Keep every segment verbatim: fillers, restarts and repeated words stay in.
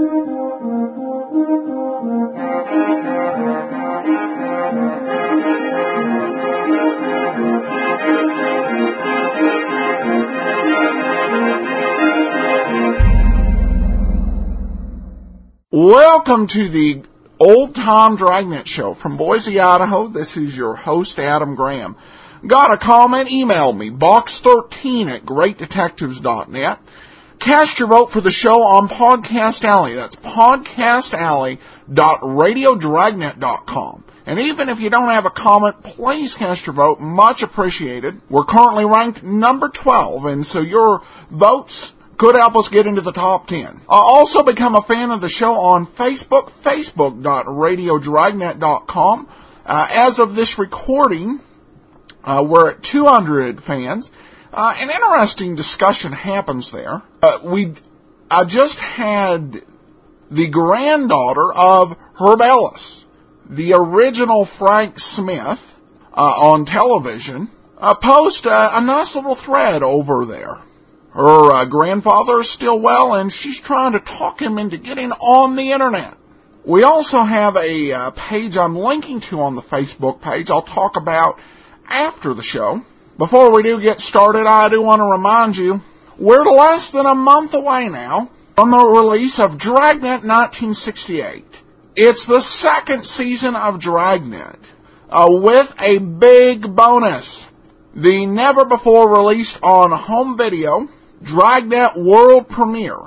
Welcome to the Old Tom Dragnet Show from Boise, Idaho. This is your host, Adam Graham. Got a comment? Email me, box thirteen at great detectives dot net. Cast your vote for the show on Podcast Alley. That's podcast alley dot radio dragnet dot com. And even if you don't have a comment, please cast your vote. Much appreciated. We're currently ranked number twelve, and so your votes could help us get into the top ten. Uh, also become a fan of the show on Facebook, facebook dot radio dragnet dot com. Uh, as of this recording, uh, we're at two hundred fans. Uh, an interesting discussion happens there. Uh, we, I just had the granddaughter of Herb Ellis, the original Frank Smith, uh, on television, uh, post uh, a nice little thread over there. Her uh, grandfather is still well, and she's trying to talk him into getting on the internet. We also have a uh, page I'm linking to on the Facebook page I'll talk about after the show. Before we do get started, I do want to remind you, we're less than a month away now from the release of Dragnet nineteen sixty-eight. It's the second season of Dragnet, uh, with a big bonus. The never-before-released on home video Dragnet World Premiere,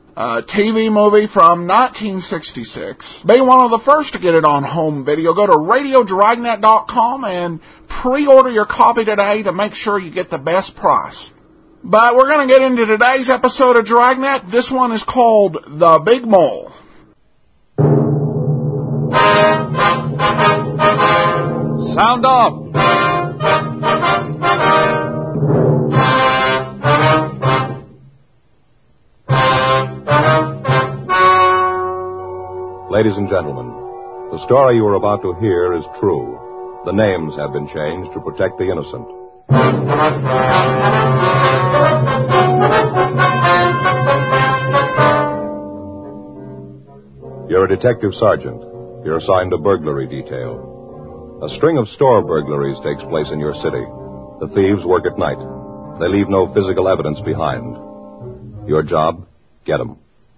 a T V movie from nineteen sixty-six. Be one of the first to get it on home video. Go to radio dragnet dot com and pre-order your copy today to make sure you get the best price. But we're going to get into today's episode of Dragnet. This one is called The Big Mole. Sound off! Ladies and gentlemen, the story you are about to hear is true. The names have been changed to protect the innocent. You're a detective sergeant. You're assigned a burglary detail. A string of store burglaries takes place in your city. The thieves work at night. They leave no physical evidence behind. Your job? Get them.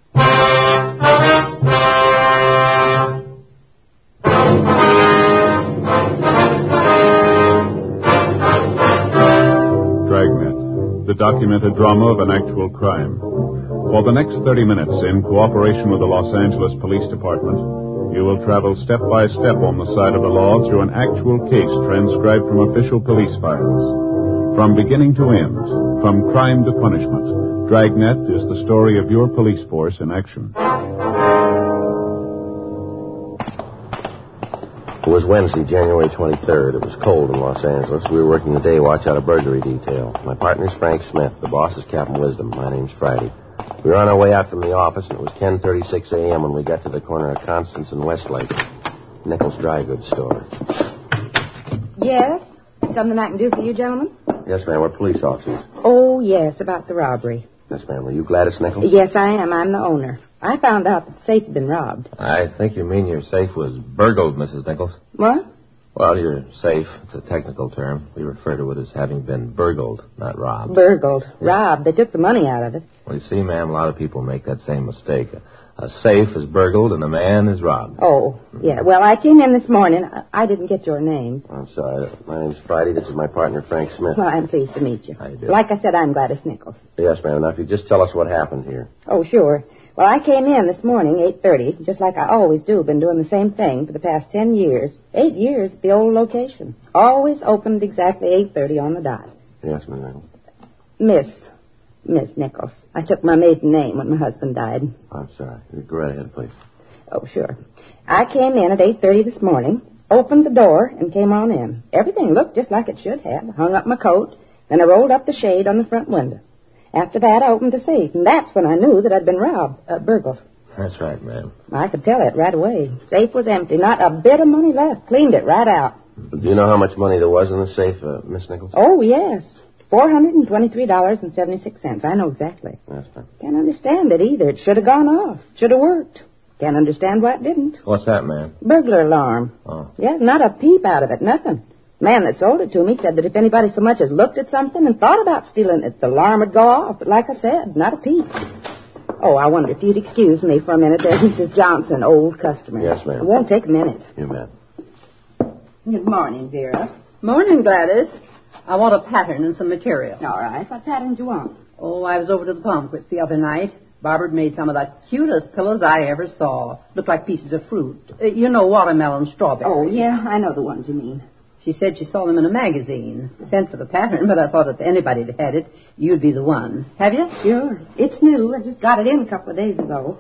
Dragnet, the documented drama of an actual crime. For the next thirty minutes, in cooperation with the Los Angeles Police Department, you will travel step by step on the side of the law through an actual case transcribed from official police files. From beginning to end, from crime to punishment, Dragnet is the story of your police force in action. It was Wednesday, January twenty-third. It was cold in Los Angeles. We were working the day watch out of burglary detail. My partner's Frank Smith. The boss is Captain Wisdom. My name's Friday. We were on our way out from the office, and it was ten thirty-six a.m. when we got to the corner of Constance and Westlake. Nichols Dry Goods Store. Yes? Something I can do for you, gentlemen? Yes, ma'am. We're police officers. Oh, yes, about the robbery. Yes, ma'am. Were you Gladys Nichols? Yes, I am. I'm the owner. I found out that the safe had been robbed. I think you mean your safe was burgled, Missus Nichols. What? Well, your safe, it's a technical term. We refer to it as having been burgled, not robbed. Burgled. Robbed. They took the money out of it. Well, you see, ma'am, a lot of people make that same mistake. A, a safe is burgled and a man is robbed. Oh, yeah. Well, I came in this morning. I, I didn't get your name. I'm sorry. My name's Friday. This is my partner, Frank Smith. Well, I'm pleased to meet you. How you do? Like I said, I'm Gladys Nichols. Yes, ma'am. Now, if you just tell us what happened here. Oh, sure. Well, I came in this morning, eight thirty, just like I always do. Been doing the same thing for the past ten years. Eight years at the old location. Always opened exactly eight thirty on the dot. Yes, ma'am. Miss. Miss Nichols. I took my maiden name when my husband died. I'm sorry. Go right ahead, please. Oh, sure. I came in at eight thirty this morning, opened the door, and came on in. Everything looked just like it should have. I hung up my coat, then I rolled up the shade on the front window. After that, I opened the safe, and that's when I knew that I'd been robbed, uh, burgled. That's right, ma'am. I could tell it right away. Safe was empty, not a bit of money left. Cleaned it right out. Do you know how much money there was in the safe, uh, Miss Nichols? Oh, yes. four hundred twenty-three dollars and seventy-six cents. I know exactly. Yes, ma'am. Can't understand it either. It should have gone off. Should have worked. Can't understand why it didn't. What's that, ma'am? Burglar alarm. Oh. Yes, not a peep out of it. Nothing. The man that sold it to me said that if anybody so much as looked at something and thought about stealing it, the alarm would go off. But like I said, not a peep. Oh, I wonder if you'd excuse me for a minute there, Missus Johnson, old customer. Yes, ma'am. It won't take a minute. You bet. Good morning, Vera. Morning, Gladys. I want a pattern and some material. All right. What pattern do you want? Oh, I was over to the Palmquits the other night. Barbara made some of the cutest pillows I ever saw. Looked like pieces of fruit. Uh, you know, watermelon, strawberry. Oh, yeah, I know the ones you mean. She said she saw them in a magazine. Sent for the pattern, but I thought if anybody had had it, you'd be the one. Have you? Sure. It's new. I just got it in a couple of days ago.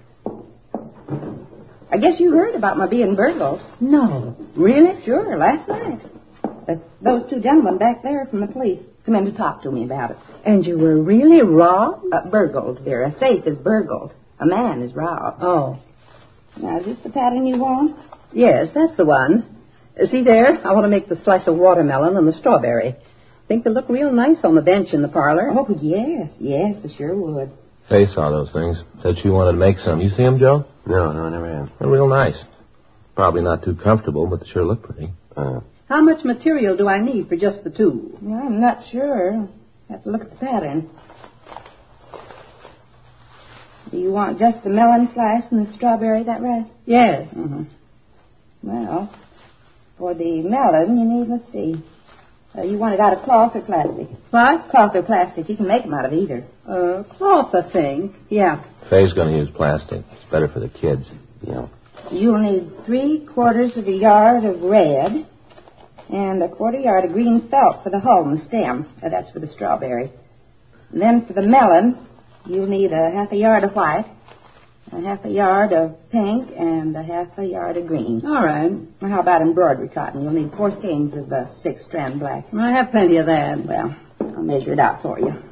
I guess you heard about my being burgled. No. Really? Sure, last night. Uh, those two gentlemen back there from the police come in to talk to me about it. And you were really robbed? Uh, burgled, Vera. A safe is burgled. A man is robbed. Oh. Now, is this the pattern you want? Yes, that's the one. Uh, see there? I want to make the slice of watermelon and the strawberry. Think they'll look real nice on the bench in the parlor. Oh, yes. Yes, they sure would. Faye saw those things. Said she wanted to make some. You see them, Joe? No, no, I never have. They're real nice. Probably not too comfortable, but they sure look pretty. Uh, How much material do I need for just the two? Well, I'm not sure. Have to look at the pattern. Do you want just the melon slice and the strawberry, that right? Yes. Mm-hmm. Well, for the melon, you need, let's see. Uh, you want it out of cloth or plastic? What? Cloth or plastic. You can make them out of either. Uh, cloth, I think. Yeah. Faye's going to use plastic. It's better for the kids. yeah. You'll need three quarters of a yard of red and a quarter yard of green felt for the hull and the stem. Uh, that's for the strawberry. And then for the melon, you'll need a half a yard of white, a half a yard of pink, and a half a yard of green. All right. Now, how about embroidery cotton? You'll need four skeins of uh, six-strand black. I have plenty of that. Well, I'll measure it out for you.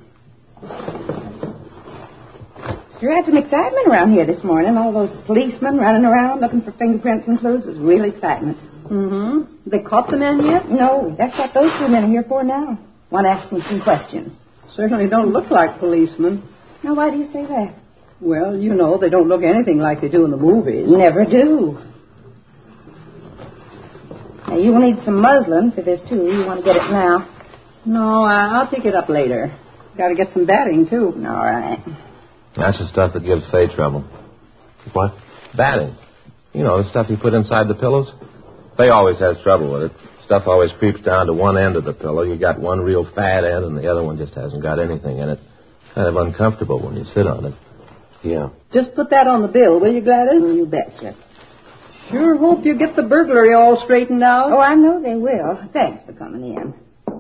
Sure had some excitement around here this morning. All those policemen running around looking for fingerprints and clues was real excitement. Mm-hmm. They caught the man yet? No, that's what those two men are here for now. Want to ask me some questions. Certainly don't look like policemen. Now, why do you say that? Well, you know, they don't look anything like they do in the movies. Never do. Now, you will need some muslin for this, too. You want to get it now? No, I- I'll pick it up later. Got to get some batting, too. All right. That's the stuff that gives Faye trouble. What? Batting. You know, the stuff you put inside the pillows. Faye always has trouble with it. Stuff always creeps down to one end of the pillow. You got one real fat end, and the other one just hasn't got anything in it. Kind of uncomfortable when you sit on it. Yeah. Just put that on the bill, will you, Gladys? You betcha. Sure hope you get the burglary all straightened out. Oh, I know they will. Thanks for coming in.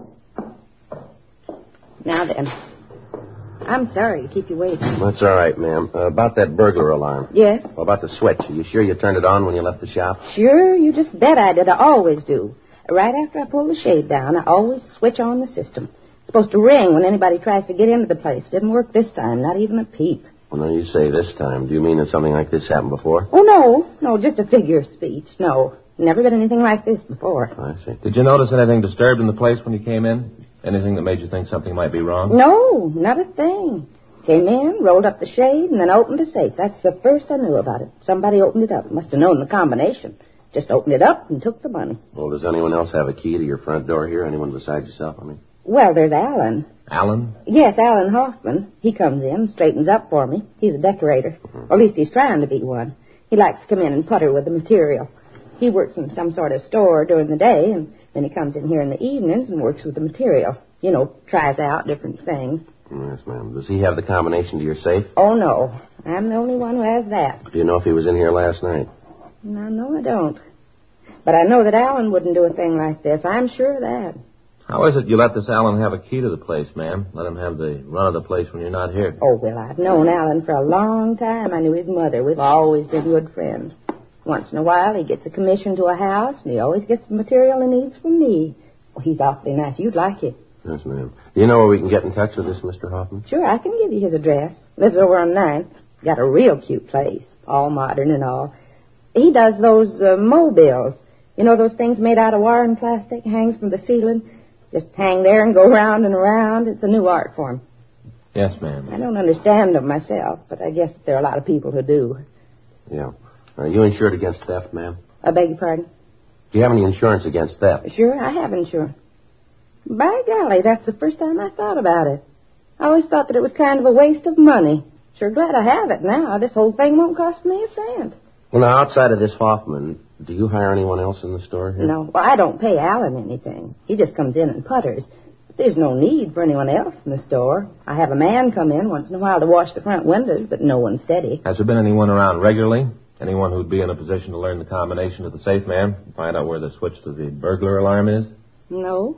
Now then, I'm sorry to keep you waiting. That's all right, ma'am. Uh, about that burglar alarm. Yes? Well, about the switch. Are you sure you turned it on when you left the shop? Sure, you just bet I did. I always do. Right after I pull the shade down, I always switch on the system. It's supposed to ring when anybody tries to get into the place. Didn't work this time, not even a peep. Well, now you say this time. Do you mean that something like this happened before? Oh, no. No, just a figure of speech. No. Never been anything like this before. I see. Did you notice anything disturbed in the place when you came in? Anything that made you think something might be wrong? No, not a thing. Came in, rolled up the shade, and then opened the safe. That's the first I knew about it. Somebody opened it up. Must have known the combination. Just opened it up and took the money. Well, does anyone else have a key to your front door here? Anyone besides yourself, I mean? Well, there's Alan. Alan? Yes, Alan Hoffman. He comes in, straightens up for me. He's a decorator. Or at least he's trying to be one. He likes to come in and putter with the material. He works in some sort of store during the day, and then he comes in here in the evenings and works with the material. You know, tries out different things. Yes, ma'am. Does he have the combination to your safe? Oh, no. I'm the only one who has that. Do you know if he was in here last night? No, no, I don't. But I know that Alan wouldn't do a thing like this. I'm sure of that. How is it you let this Alan have a key to the place, ma'am? Let him have the run of the place when you're not here. Oh, well, I've known Alan for a long time. I knew his mother. We've always been good friends. Once in a while, he gets a commission to a house, and he always gets the material he needs from me. Well, he's awfully nice. You'd like him. Yes, ma'am. Do you know where we can get in touch with this Mister Hoffman? Sure, I can give you his address. Lives over on ninth. Got a real cute place. All modern and all. He does those uh, mobiles. You know those things made out of wire and plastic, hangs from the ceiling? Just hang there and go round and around. It's a new art form. Yes, ma'am. I don't understand them myself, but I guess there are a lot of people who do. Yeah. Are you insured against theft, ma'am? I beg your pardon? Do you have any insurance against theft? Sure, I have insurance. By golly, that's the first time I thought about it. I always thought that it was kind of a waste of money. Sure glad I have it now. This whole thing won't cost me a cent. Well, now, outside of this Hoffman, do you hire anyone else in the store here? No, well, I don't pay Alan anything. He just comes in and putters. But there's no need for anyone else in the store. I have a man come in once in a while to wash the front windows, but no one steady. Has there been anyone around regularly? Anyone who'd be in a position to learn the combination of the safe, ma'am? Find out where the switch to the burglar alarm is? No.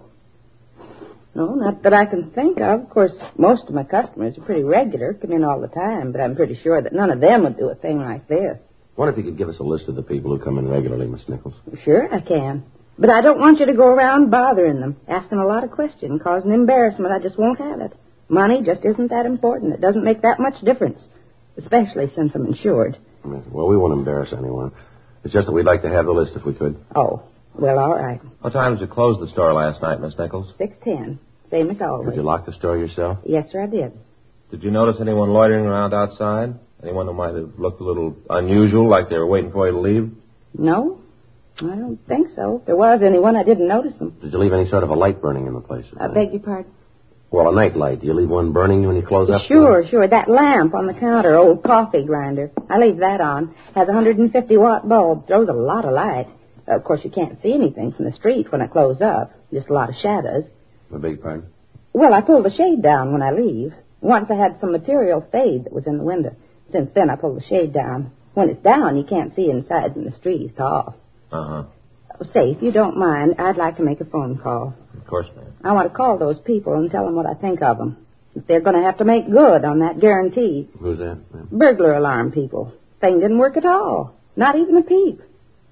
No, not that I can think of. Of course, most of my customers are pretty regular, come in all the time, but I'm pretty sure that none of them would do a thing like this. What if you could give us a list of the people who come in regularly, Miss Nichols? Sure, I can. But I don't want you to go around bothering them, asking a lot of questions, causing embarrassment. I just won't have it. Money just isn't that important. It doesn't make that much difference, especially since I'm insured. Well, we won't embarrass anyone. It's just that we'd like to have the list if we could. Oh, well, all right. What time did you close the store last night, Miss Nichols? six ten, same as always. Did you lock the store yourself? Yes, sir, I did. Did you notice anyone loitering around outside? Anyone who might have looked a little unusual, like they were waiting for you to leave? No, I don't think so. If there was anyone, I didn't notice them. Did you leave any sort of a light burning in the place? I beg your pardon? Well, a night light. Do you leave one burning when you close up? Sure, sure. That lamp on the counter, old coffee grinder. I leave that on. Has a one hundred fifty watt bulb. Throws a lot of light. Uh, of course, you can't see anything from the street when I close up. Just a lot of shadows. I beg your pardon? Well, I pull the shade down when I leave. Once I had some material fade that was in the window. Since then, I pull the shade down. When it's down, you can't see inside from the street. It's off. Uh-huh. Say, if you don't mind, I'd like to make a phone call. Of course, ma'am. I want to call those people and tell them what I think of them. If they're going to have to make good on that guarantee. Who's that, ma'am? Burglar alarm people. Thing didn't work at all. Not even a peep.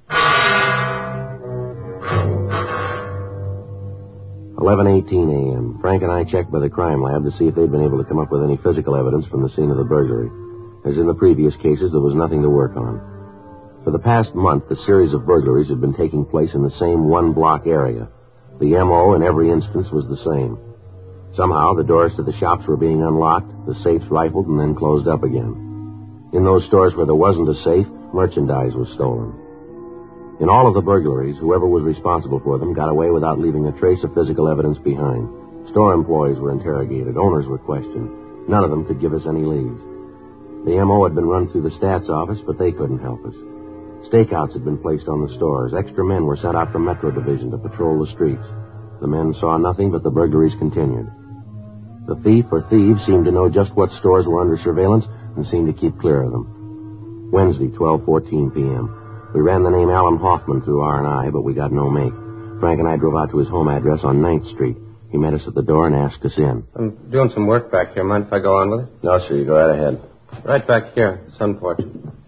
eleven eighteen a.m. Frank and I checked by the crime lab to see if they'd been able to come up with any physical evidence from the scene of the burglary. As in the previous cases, there was nothing to work on. For the past month, a series of burglaries had been taking place in the same one-block area. The M O in every instance was the same. Somehow, the doors to the shops were being unlocked, the safes rifled, and then closed up again. In those stores where there wasn't a safe, merchandise was stolen. In all of the burglaries, whoever was responsible for them got away without leaving a trace of physical evidence behind. Store employees were interrogated, owners were questioned. None of them could give us any leads. The M O had been run through the stats office, but they couldn't help us. Stakeouts had been placed on the stores. Extra men were sent out from Metro Division to patrol the streets. The men saw nothing, but the burglaries continued. The thief or thieves seemed to know just what stores were under surveillance and seemed to keep clear of them. Wednesday, twelve fourteen p.m. We ran the name Alan Hoffman through R and I, but we got no make. Frank and I drove out to his home address on ninth street. He met us at the door and asked us in. I'm doing some work back here. Mind if I go on with it? No, sir. You go right ahead. Right back here, sun porch.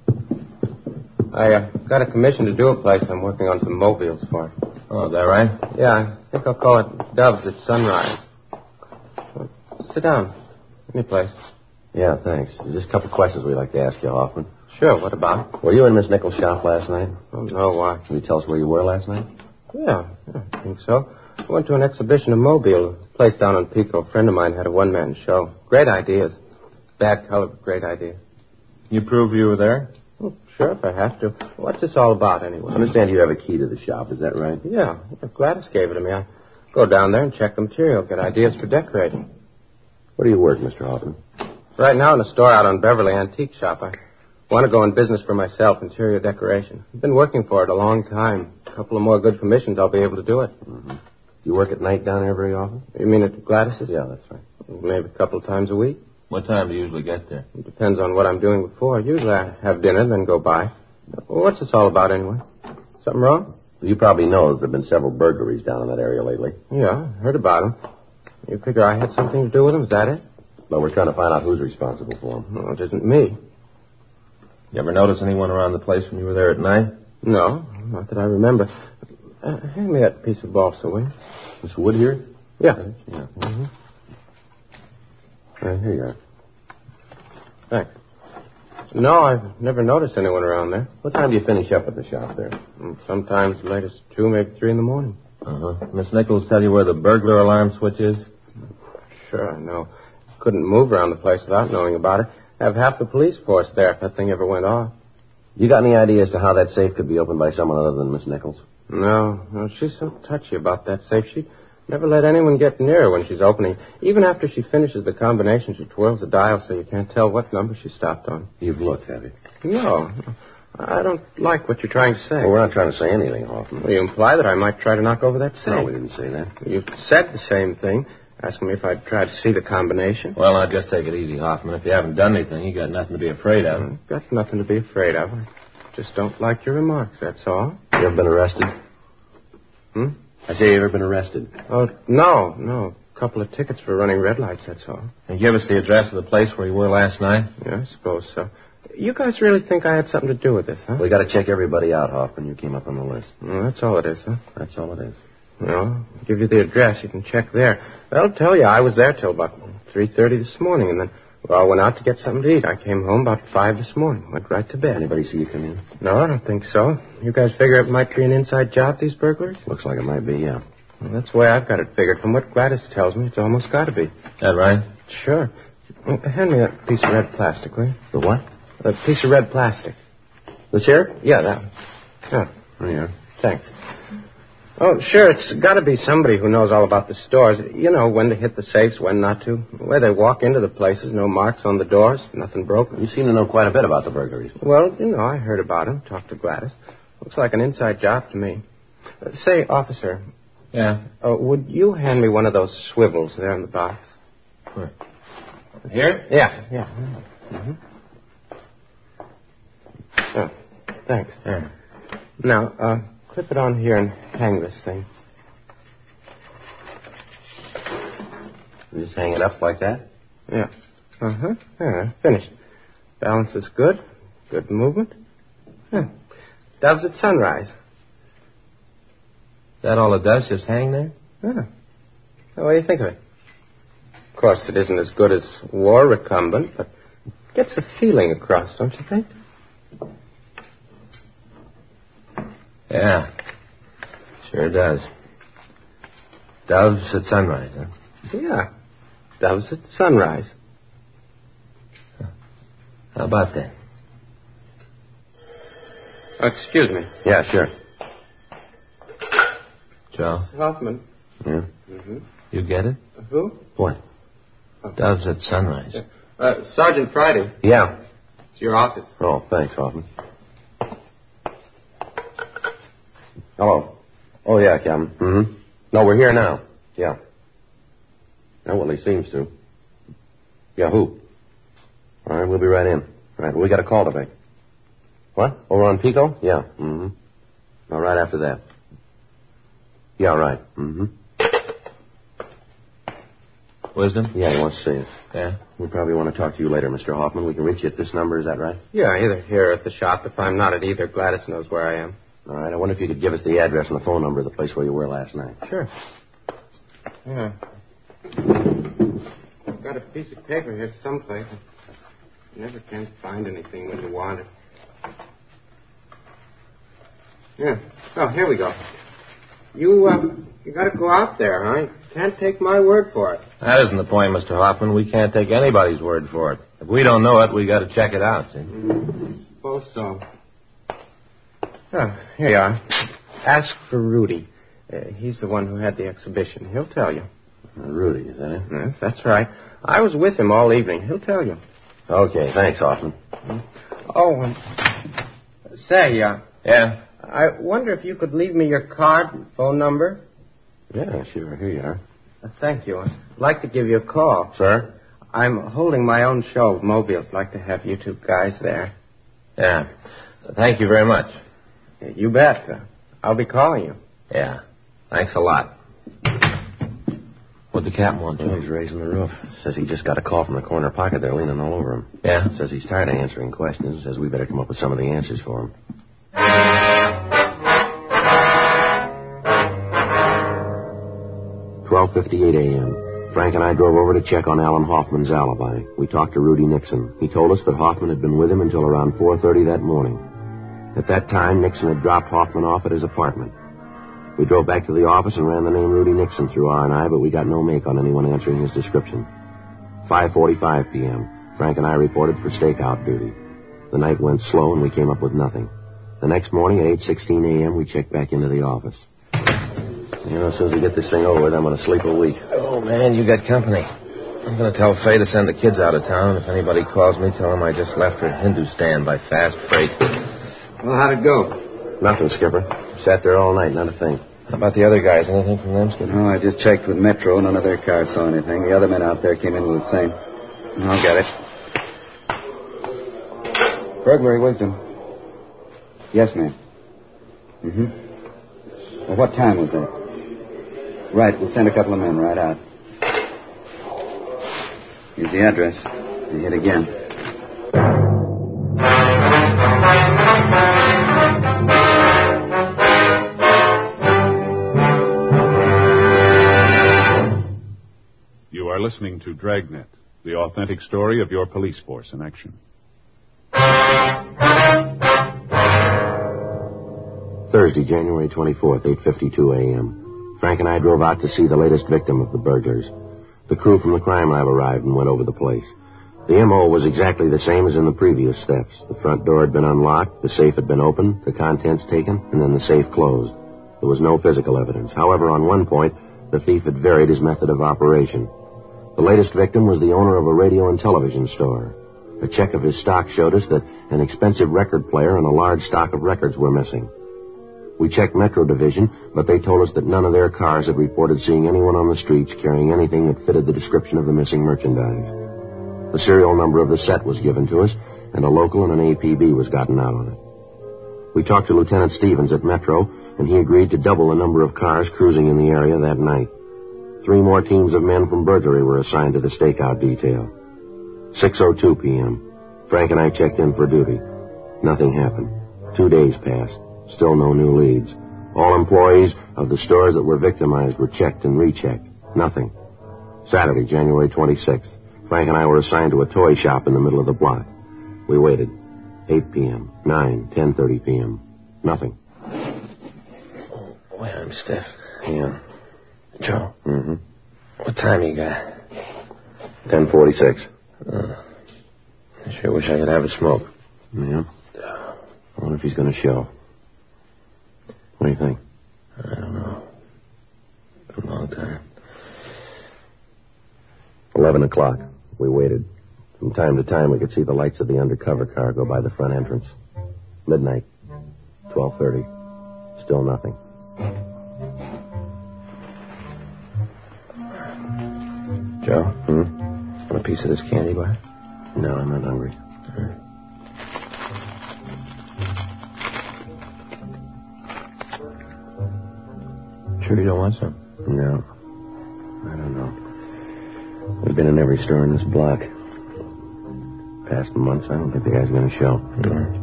I uh, got a commission to do a place I'm working on some mobiles for. Oh, is that right? Yeah, I think I'll call it Doves at Sunrise. Sit down. Any place. Yeah, thanks. Just a couple of questions we'd like to ask you, Hoffman. Sure, what about? Were you in Miss Nichols' shop last night? Oh, no, why? Can you tell us where you were last night? Yeah, yeah, I think so. I went to an exhibition in Mobile. A place down on Pico. A friend of mine had a one-man show. Great ideas. Bad color, but great ideas. You prove you were there? Oh, sure, if I have to. What's this all about, anyway? I understand you have a key to the shop. Is that right? Yeah, Gladys gave it to me. I go down there and check the material, get ideas for decorating. Where do you work, Mister Hoffman? Right now in a store out on Beverly, antique shop. I want to go in business for myself, interior decoration. I've been working for it a long time. A couple of more good commissions, I'll be able to do it. Mm-hmm. Do you work at night down there very often? You mean at Gladys's? Yeah, that's right. Maybe a couple of times a week. What time do you usually get there? It depends on what I'm doing before. Usually I have dinner, then go by. Well, what's this all about, anyway? Something wrong? You probably know that there have been several burglaries down in that area lately. Yeah, heard about them. You figure I had something to do with them? Is that it? But we're trying to find out who's responsible for them. Well, it isn't me. You ever notice anyone around the place when you were there at night? No, not that I remember. Uh, hand me that piece of balsa, will you? Miss Wood here? Yeah. Yeah. Mm-hmm. Uh, here you are. Thanks. No, I've never noticed anyone around there. What time do you finish up at the shop there? Sometimes as late as two, maybe three in the morning. Uh-huh. Miss Nichols tell you where the burglar alarm switch is? Sure, I know. Couldn't move around the place without knowing about it. Have half the police force there if that thing ever went off. You got any idea as to how that safe could be opened by someone other than Miss Nichols? No, no, she's so touchy about that safe. She never let anyone get near her when she's opening. Even after she finishes the combination, she twirls the dial so you can't tell what number she stopped on. You've looked, have you? No, I don't like what you're trying to say. Well, we're not trying to say anything, Hoffman. Well, you imply that I might try to knock over that safe. No, we didn't say that. You said the same thing, asking me if I'd try to see the combination. Well, now, just take it easy, Hoffman. If you haven't done anything, you got nothing to be afraid of. I've got nothing to be afraid of. I just don't like your remarks, that's all. You ever been arrested? Hmm? I say you ever been arrested? Oh, no, no. A couple of tickets for running red lights, that's all. And give us the address of the place where you were last night? Yeah, I suppose so. You guys really think I had something to do with this, huh? We got to check everybody out, Hoffman. You came up on the list. Well, that's all it is, huh? That's all it is. Well, I'll give you the address. You can check there. I'll tell you, I was there till about three thirty this morning, and then we all went out to get something to eat. I came home about five this morning. Went right to bed. Anybody see you come in? No, I don't think so. You guys figure it might be an inside job, these burglaries? Looks like it might be, yeah. Well, that's the way I've got it figured. From what Gladys tells me, it's almost got to be. That right? Sure. Well, hand me that piece of red plastic, will you? The what? A piece of red plastic. This here? Yeah, that one. Yeah. Oh, yeah. Thanks. Oh, sure, it's got to be somebody who knows all about the stores. You know, when to hit the safes, when not to. Where they walk into the places, no marks on the doors, nothing broken. You seem to know quite a bit about the burglaries. Well, you know, I heard about them, talked to Gladys. Looks like an inside job to me. Uh, say, officer. Yeah? Uh, would you hand me one of those swivels there in the box? Where? Here? Yeah, yeah. Mm-hmm. Oh, thanks. Yeah. Now, uh, clip it on here and hang this thing. You just hang it up like that? Yeah. Uh-huh. Yeah, finished. Balance is good. Good movement. Yeah. Doves at sunrise. Is that all it does, just hang there? Yeah. Well, what do you think of it? Of course, it isn't as good as war recumbent, but gets a feeling across, don't you think? Yeah. Sure does. Doves at sunrise, huh? Yeah. Doves at sunrise. How about that? Oh, excuse me. Yeah, sure. Joe, Hoffman. Yeah? Mm-hmm. you get it? Who? What? Doves at sunrise. Uh, Sergeant Friday. Yeah. It's your office. Oh, thanks, Hoffman. Hello. Oh, yeah, Captain. Mm-hmm. No, we're here now. Yeah. Yeah, well, he seems to. Yeah, who? All right, we'll be right in. All right, well, we got a call to make. What? Over on Pico? Yeah. Mm-hmm. All right, after that. Yeah, right. Mm-hmm. Wisdom? Yeah, he wants to see us. Yeah? We probably want to talk to you later, Mister Hoffman. We can reach you at this number, is that right? Yeah, either here or at the shop. If I'm not at either, Gladys knows where I am. All right, I wonder if you could give us the address and the phone number of the place where you were last night. Sure. Yeah. I've got a piece of paper here someplace. You never can find anything when you want it. Yeah. Oh, here we go. You, uh, you gotta go out there, huh? You can't take my word for it. That isn't the point, Mister Hoffman. We can't take anybody's word for it. If we don't know it, we got to check it out, see? Mm, suppose so. Oh, here you are. Ask for Rudy. Uh, he's the one who had the exhibition. He'll tell you. Uh, Rudy, is that it? Yes, that's right. I was with him all evening. He'll tell you. Okay, thanks, Hoffman. Oh, um, say, uh, Yeah? I wonder if you could leave me your card and phone number. Yeah, sure. Here you are. Uh, thank you. I'd like to give you a call. Sir? I'm holding my own show of mobiles. I'd like to have you two guys there. Yeah. Thank you very much. You bet. Uh, I'll be calling you. Yeah. Thanks a lot. What'd the captain want, Well, Joe? he's raising the roof. Says he just got a call from the corner pocket. They're leaning all over him. Yeah? Says he's tired of answering questions. Says we better come up with some of the answers for him. twelve fifty-eight a.m. Frank and I drove over to check on Alan Hoffman's alibi. We talked to Rudy Nixon. He told us that Hoffman had been with him until around four thirty that morning. At that time, Nixon had dropped Hoffman off at his apartment. We drove back to the office and ran the name Rudy Nixon through R and I, but we got no make on anyone answering his description. five forty-five p.m. Frank and I reported for stakeout duty. The night went slow and we came up with nothing. The next morning at eight sixteen a.m. we checked back into the office. You know, as soon as we get this thing over with, I'm going to sleep a week. Oh, man, you got company. I'm going to tell Faye to send the kids out of town, and if anybody calls me, tell them I just left for Hindustan by fast freight. Well, how'd it go? Nothing, Skipper. Sat there all night, not a thing. How about the other guys? Anything from them, Skipper? No, I just checked with Metro. None of their cars saw anything. The other men out there came in with the same. I'll get it. Burglary wisdom. Yes, ma'am. Mm-hmm. Well, what time was that? Right, we'll send a couple of men right out. Here's the address. You hit again. You are listening to Dragnet, the authentic story of your police force in action. Thursday, January twenty-fourth, eight fifty-two a.m. Frank and I drove out to see the latest victim of the burglars. The crew from the crime lab arrived and went over the place. The M O was exactly the same as in the previous thefts. The front door had been unlocked, the safe had been opened, the contents taken, and then the safe closed. There was no physical evidence. However, on one point, the thief had varied his method of operation. The latest victim was the owner of a radio and television store. A check of his stock showed us that an expensive record player and a large stock of records were missing. We checked Metro Division, but they told us that none of their cars had reported seeing anyone on the streets carrying anything that fitted the description of the missing merchandise. The serial number of the set was given to us, and a local and an A P B was gotten out on it. We talked to Lieutenant Stevens at Metro, and he agreed to double the number of cars cruising in the area that night. Three more teams of men from burglary were assigned to the stakeout detail. six oh two p.m. Frank and I checked in for duty. Nothing happened. Two days passed. Still no new leads. All employees of the stores that were victimized were checked and rechecked. Nothing. Saturday, January twenty-sixth. Frank and I were assigned to a toy shop in the middle of the block. We waited. eight p.m., nine, ten thirty p.m. Nothing. Boy, I'm stiff. Yeah. Joe? Mm-hmm. What time you got? ten forty-six. Uh, I sure wish I could have a smoke. Yeah. I wonder if he's going to show. What do you think? I don't know. Been a long time. Eleven o'clock. We waited. From time to time, we could see the lights of the undercover car go by the front entrance. Midnight. Twelve thirty. Still nothing. Joe? Hmm? Want a piece of this candy bar? No, I'm not hungry. Right. Sure you don't want some? No. I don't know. We've been in every store in this block. Past months, I don't think the guy's going to show. Mm.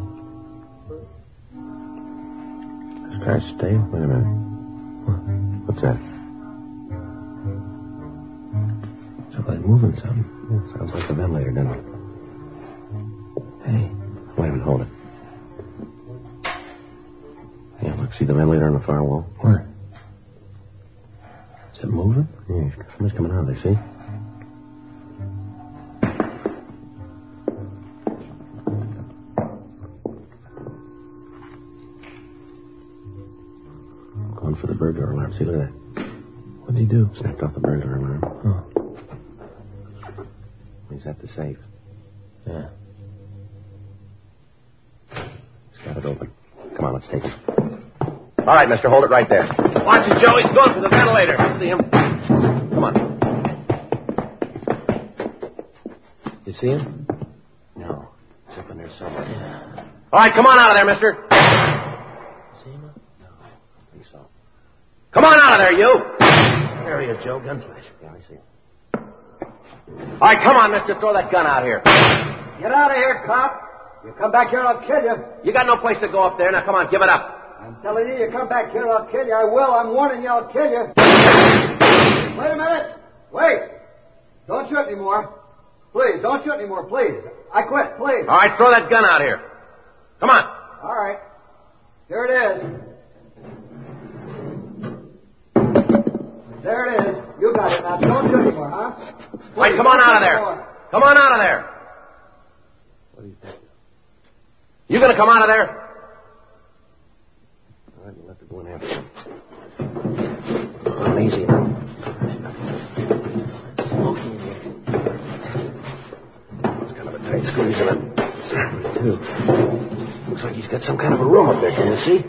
This guy's stale. Wait a minute. What's that? Somebody moving something. Yeah, sounds like the ventilator, doesn't it? Hey. Wait a minute, hold it. Yeah, look, see the ventilator on the far wall? Where? Is it moving? Yeah, somebody's coming out of there, see? Going for the burglar alarm. See, look at that. What did he do? Snapped off the burglar alarm. Oh. He's at the safe. Yeah. He's got it open. Come on, let's take him. All right, mister, hold it right there. Watch it, Joe. He's going for the ventilator. I see him. Come on. You see him? No. He's up in there somewhere. Yeah. All right, come on out of there, mister. See him? No, I think so. Come on out of there, you. There he is, Joe. Gun flash. Yeah, I see him. All right, come on, mister. Throw that gun out here. Get out of here, cop. You come back here and I'll kill you. You got no place to go up there. Now, come on, give it up. I'm telling you, you come back here and I'll kill you. I will. I'm warning you, I'll kill you. Wait a minute. Wait. Don't shoot anymore. Please, don't shoot anymore, please. I quit, please. All right, throw that gun out here. Come on. All right. Here it is. Don't shoot anymore, huh? Wait, come on out of there. Come on out of there. What do you think? You gonna come out of there? All right, we'll have to go in after him. Come on, easy now. Smoking again. It's kind of a tight squeeze in it. Too. Looks like he's got some kind of a room up there, can you see?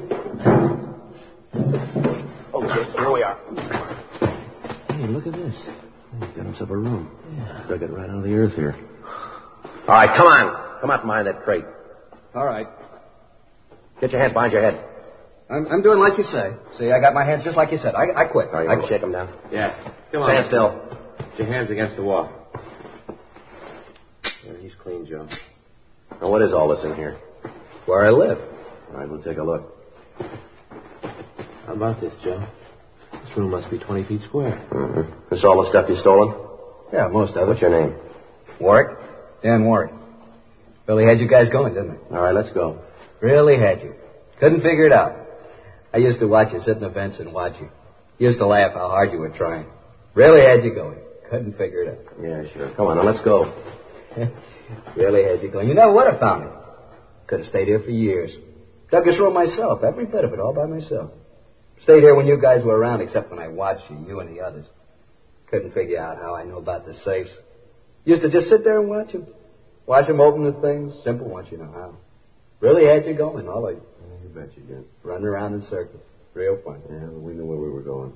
Okay, here we are. Hey, look at this. He's got himself a room. Yeah. Dug it right out of the earth here. All right, come on. Come out from behind that crate. All right. Get your hands behind your head. I'm, I'm doing like you say. See, I got my hands just like you said. I, I quit. All right, you I want to shake them down? Yeah. Come on. Stand still. Put your hands against the wall. Yeah, he's clean, Joe. Now, what is all this in here? Where I live. All right, we'll take a look. How about this, Joe? This room must be twenty feet square. Mm-hmm. This all the stuff you stolen? Yeah, most of it. What's your name? Warwick. Dan Warwick. Really had you guys going, didn't it? All right, let's go. Really had you. Couldn't figure it out. I used to watch you sit in the vents and watch you. Used to laugh how hard you were trying. Really had you going. Couldn't figure it out. Yeah, sure. Come on, now let's go. Really had you going. You never would have found it. Could have stayed here for years. Dug this room myself, every bit of it, all by myself. Stayed here when you guys were around, except when I watched you, you and the others. Couldn't figure out how I know about the safes. Used to just sit there and watch them. Watch them open the things. Simple once you know how. Really had you going, all of you. Yeah, you bet you did. Running around in circles. Real fun. Yeah, but we knew where we were going.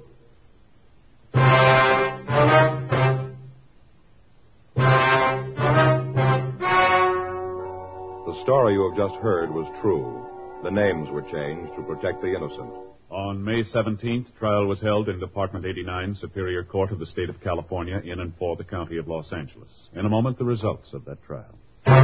The story you have just heard was true. The names were changed to protect the innocent. On May seventeenth, trial was held in Department eighty-nine, Superior Court of the State of California, in and for the County of Los Angeles. In a moment, the results of that trial.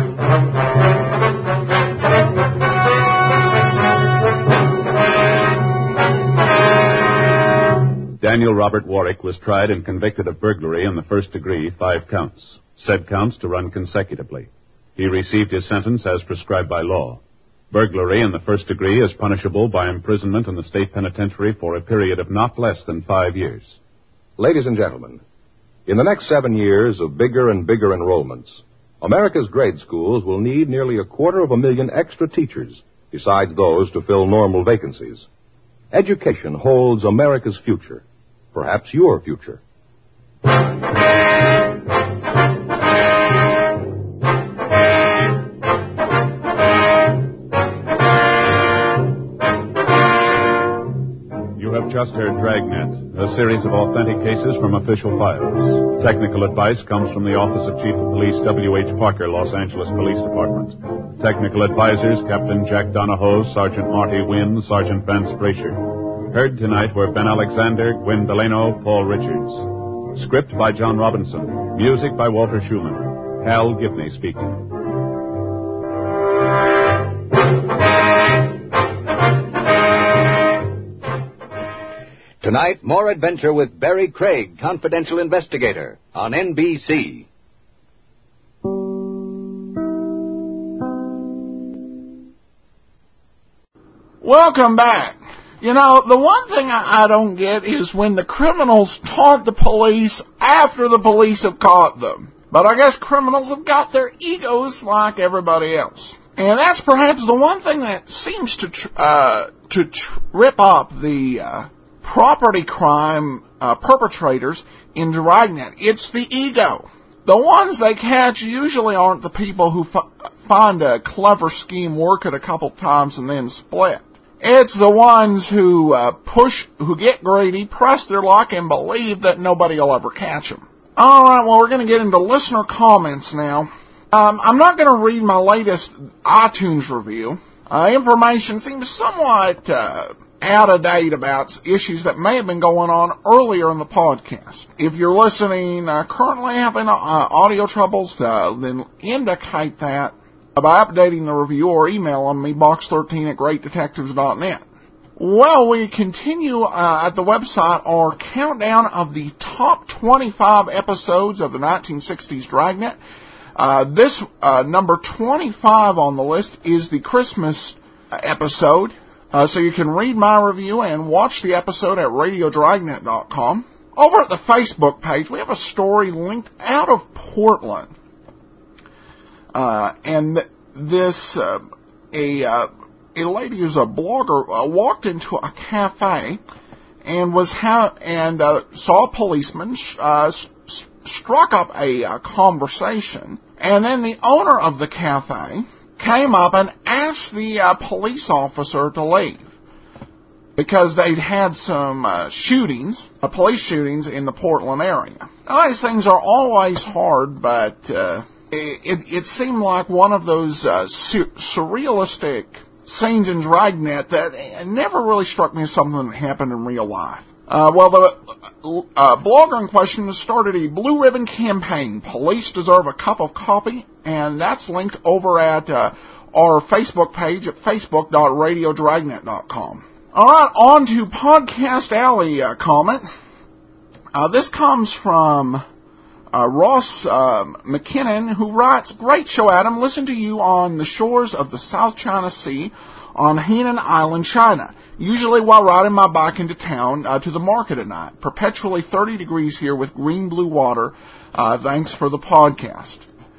Daniel Robert Warwick was tried and convicted of burglary in the first degree, five counts. Said counts to run consecutively. He received his sentence as prescribed by law. Burglary in the first degree is punishable by imprisonment in the state penitentiary for a period of not less than five years. Ladies and gentlemen, in the next seven years of bigger and bigger enrollments, America's grade schools will need nearly a quarter of a million extra teachers, besides those to fill normal vacancies. Education holds America's future, perhaps your future. You have just heard Dragnet, a series of authentic cases from official files. Technical advice comes from the Office of Chief of Police W H Parker, Los Angeles Police Department. Technical advisors, Captain Jack Donahoe, Sergeant Marty Wynn, Sergeant Vance Brasher. Heard tonight were Ben Alexander, Gwen Delano, Paul Richards. Script by John Robinson. Music by Walter Schumann. Hal Gibney speaking. Tonight, more adventure with Barry Craig, confidential investigator, on N B C. Welcome back. You know, the one thing I, I don't get is when the criminals taunt the police after the police have caught them. But I guess criminals have got their egos like everybody else. And that's perhaps the one thing that seems to tr- uh, to trip up the uh, property crime uh, perpetrators in Dragnet. It's the ego. The ones they catch usually aren't the people who f- find a clever scheme, work it a couple times, and then split. It's the ones who uh, push, who get greedy, press their luck, and believe that nobody will ever catch them. All right, well, we're going to get into listener comments now. Um, I'm not going to read my latest iTunes review. Uh, information seems somewhat uh, out of date about issues that may have been going on earlier in the podcast. If you're listening uh, currently having uh, audio troubles, uh, then indicate that by updating the review or email on me, box thirteen at great detectives dot net. Well, we continue uh, at the website our countdown of the top twenty-five episodes of the nineteen sixties Dragnet. Uh, this uh, number twenty-five on the list is the Christmas episode. Uh, so you can read my review and watch the episode at radio dragnet dot com. Over at the Facebook page, we have a story linked out of Portland. Uh, and this, uh, a, uh, a lady who's a blogger uh, walked into a cafe and was ha- and uh, saw a policeman, uh, s- struck up a uh, conversation, and then the owner of the cafe came up and asked the uh, police officer to leave because they'd had some uh, shootings, uh, police shootings in the Portland area. Now, these things are always hard, but uh, it, it, it seemed like one of those uh, sur- surrealistic scenes in Dragnet that never really struck me as something that happened in real life. Uh, well, the uh, blogger in question started a blue ribbon campaign. Police deserve a cup of coffee, and that's linked over at uh, our Facebook page at facebook dot radio dragnet dot com. All right, on to Podcast Alley uh, comments. Uh, this comes from uh, Ross uh, McKinnon, who writes, "Great show, Adam. Listen to you on the shores of the South China Sea on Hainan Island, China. Usually while riding my bike into town uh, to the market at night. Perpetually thirty degrees here with green blue water. Uh, thanks for the podcast."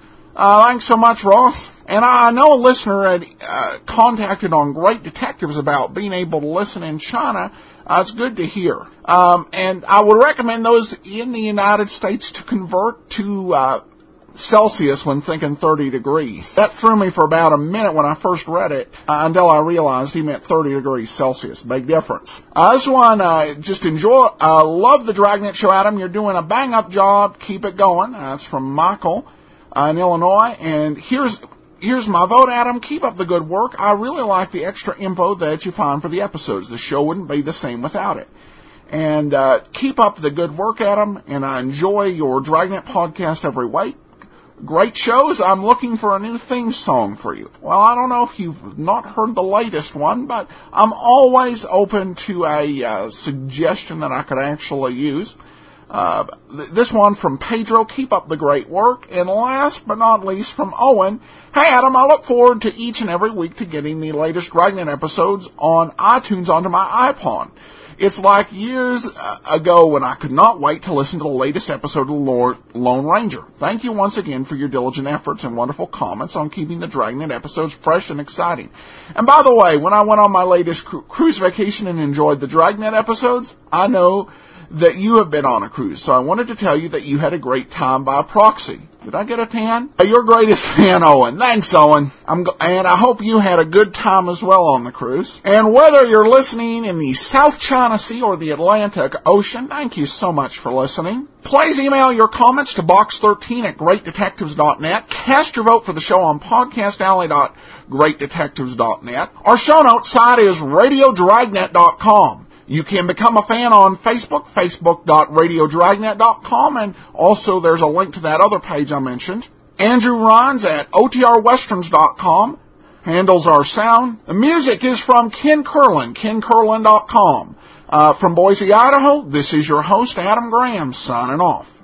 Uh, thanks so much, Ross. And I know a listener had uh, contacted on Great Detectives about being able to listen in China. Uh, it's good to hear. Um, and I would recommend those in the United States to convert to uh, Celsius when thinking thirty degrees. That threw me for about a minute when I first read it, uh, until I realized he meant thirty degrees Celsius. Big difference. Uh, this one, uh, just enjoy, uh, love the Dragnet Show, Adam. You're doing a bang-up job. Keep it going. That's from Michael uh, in Illinois. And here's, here's my vote, Adam. Keep up the good work. I really like the extra info that you find for the episodes. The show wouldn't be the same without it. And, uh, keep up the good work, Adam. And I enjoy your Dragnet podcast every week. Great shows. I'm looking for a new theme song for you. Well, I don't know if you've not heard the latest one, but I'm always open to a uh, suggestion that I could actually use. Uh, th- this one from Pedro, keep up the great work. And last but not least from Owen, hey Adam, I look forward to each and every week to getting the latest Dragnet episodes on iTunes onto my iPod. It's like years uh, ago when I could not wait to listen to the latest episode of Lord, Lone Ranger. Thank you once again for your diligent efforts and wonderful comments on keeping the Dragnet episodes fresh and exciting. And by the way, when I went on my latest cru- cruise vacation and enjoyed the Dragnet episodes, I know that you have been on a cruise, so I wanted to tell you that you had a great time by proxy. Did I get a tan? Your greatest fan, Owen. Thanks, Owen. I'm go- and I hope you had a good time as well on the cruise. And whether you're listening in the South China Sea or the Atlantic Ocean, thank you so much for listening. Please email your comments to box thirteen at great detectives dot net. Cast your vote for the show on podcast alley dot great detectives dot net. Our show notes site is radio dragnet dot com. You can become a fan on Facebook, facebook dot radio dragnet dot com, and also there's a link to that other page I mentioned. Andrew Rhines at o t r westerns dot com handles our sound. The music is from Ken Curlin, ken curlin dot com. Uh, from Boise, Idaho, this is your host, Adam Graham, signing off.